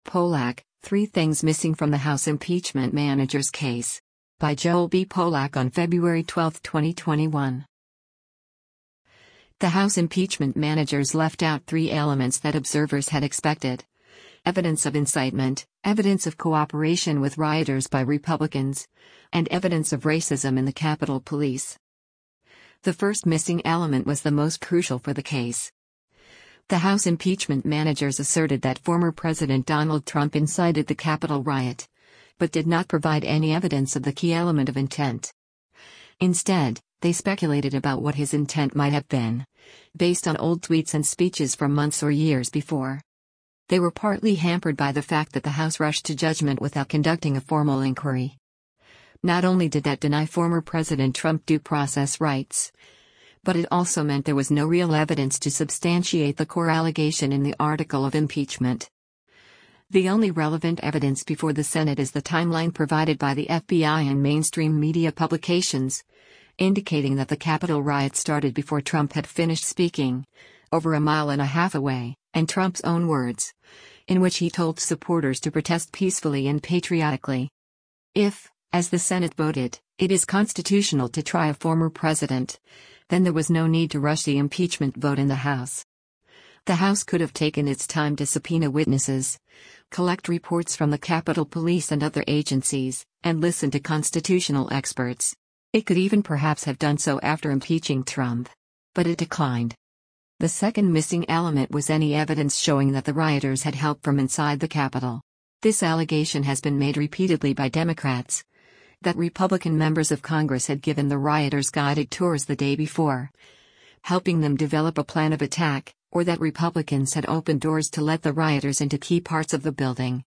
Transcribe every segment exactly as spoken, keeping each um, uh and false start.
Polak, Three Things Missing from the House Impeachment Managers Case. By Joel B. Polak on February twelfth, twenty twenty-one. The House impeachment managers left out three elements that observers had expected: evidence of incitement, evidence of cooperation with rioters by Republicans, and evidence of racism in the Capitol Police. The first missing element was the most crucial for the case. The House impeachment managers asserted that former President Donald Trump incited the Capitol riot, but did not provide any evidence of the key element of intent. Instead, they speculated about what his intent might have been, based on old tweets and speeches from months or years before. They were partly hampered by the fact that the House rushed to judgment without conducting a formal inquiry. Not only did that deny former President Trump due process rights, but it also meant there was no real evidence to substantiate the core allegation in the article of impeachment. The only relevant evidence before the Senate is the timeline provided by the F B I and mainstream media publications, indicating that the Capitol riot started before Trump had finished speaking, over a mile and a half away, and Trump's own words, in which he told supporters to protest peacefully and patriotically. If, as the Senate voted, it is constitutional to try a former president, then there was no need to rush the impeachment vote in the House. The House could have taken its time to subpoena witnesses, collect reports from the Capitol Police and other agencies, and listen to constitutional experts. It could even perhaps have done so after impeaching Trump. But it declined. The second missing element was any evidence showing that the rioters had help from inside the Capitol. This allegation has been made repeatedly by Democrats, that Republican members of Congress had given the rioters guided tours the day before, helping them develop a plan of attack, or that Republicans had opened doors to let the rioters into key parts of the building.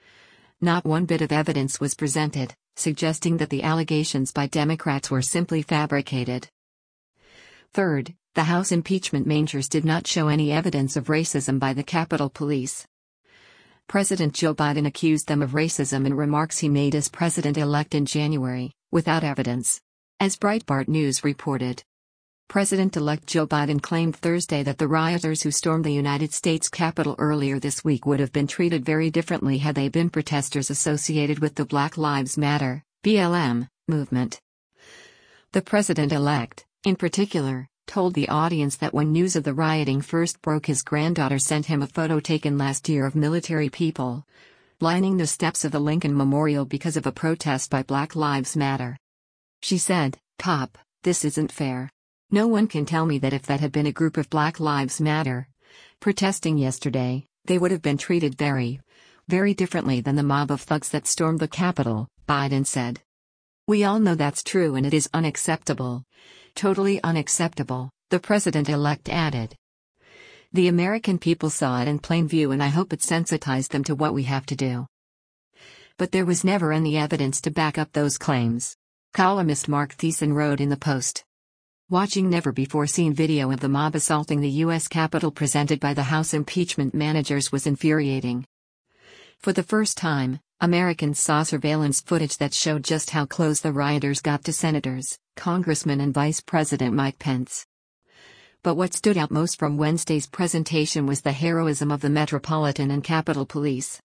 Not one bit of evidence was presented, suggesting that the allegations by Democrats were simply fabricated. Third, the House impeachment managers did not show any evidence of racism by the Capitol Police. President Joe Biden accused them of racism in remarks he made as president-elect in January, without evidence. As Breitbart News reported, President-elect Joe Biden claimed Thursday that the rioters who stormed the United States Capitol earlier this week would have been treated very differently had they been protesters associated with the Black Lives Matter, B L M, movement. The president-elect, in particular, told the audience that when news of the rioting first broke, his granddaughter sent him a photo taken last year of military people lining the steps of the Lincoln Memorial because of a protest by Black Lives Matter. She said, "Pop, this isn't fair. No one can tell me that if that had been a group of Black Lives Matter protesting yesterday, they would have been treated very, very differently than the mob of thugs that stormed the Capitol," Biden said. "We all know that's true and it is unacceptable. Totally unacceptable," the president-elect added. "The American people saw it in plain view and I hope it sensitized them to what we have to do." But there was never any evidence to back up those claims. Columnist Mark Thiessen wrote in the Post, "Watching never-before-seen video of the mob assaulting the U S Capitol presented by the House impeachment managers was infuriating. For the first time, Americans saw surveillance footage that showed just how close the rioters got to Senators, Congressman and Vice President Mike Pence." But what stood out most from Wednesday's presentation was the heroism of the Metropolitan and Capitol Police.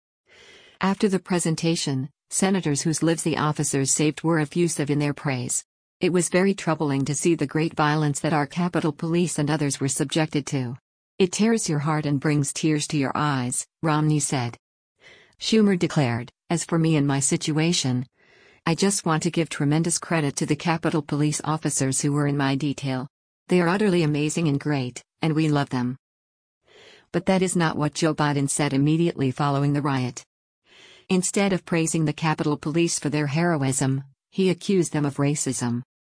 After the presentation, senators whose lives the officers saved were effusive in their praise. "It was very troubling to see the great violence that our Capitol Police and others were subjected to. It tears your heart and brings tears to your eyes," Romney said. Schumer declared, "As for me and my situation, I just want to give tremendous credit to the Capitol Police officers who were in my detail. They are utterly amazing and great, and we love them." But that is not what Joe Biden said immediately following the riot. Instead of praising the Capitol Police for their heroism, he accused them of racism.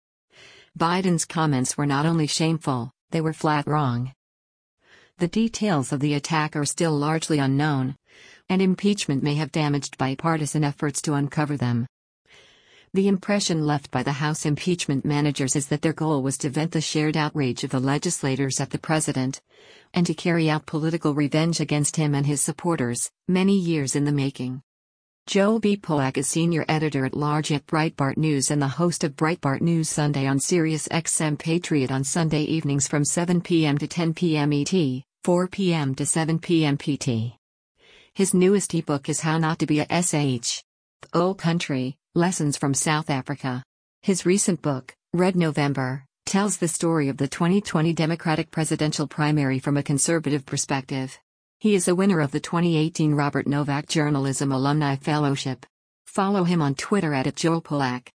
Biden's comments were not only shameful, they were flat wrong. The details of the attack are still largely unknown, and impeachment may have damaged bipartisan efforts to uncover them. The impression left by the House impeachment managers is that their goal was to vent the shared outrage of the legislators at the president, and to carry out political revenge against him and his supporters, many years in the making. Joel B. Polak is senior editor-at-large at Breitbart News and the host of Breitbart News Sunday on Sirius X M Patriot on Sunday evenings from seven p m to ten p m E T, four p m to seven p m P T. His newest ebook is How Not to Be a S H. The Old Country, Lessons from South Africa. His recent book, Red November, tells the story of the twenty twenty Democratic presidential primary from a conservative perspective. He is a winner of the twenty eighteen Robert Novak Journalism Alumni Fellowship. Follow him on Twitter at Joel Pollack.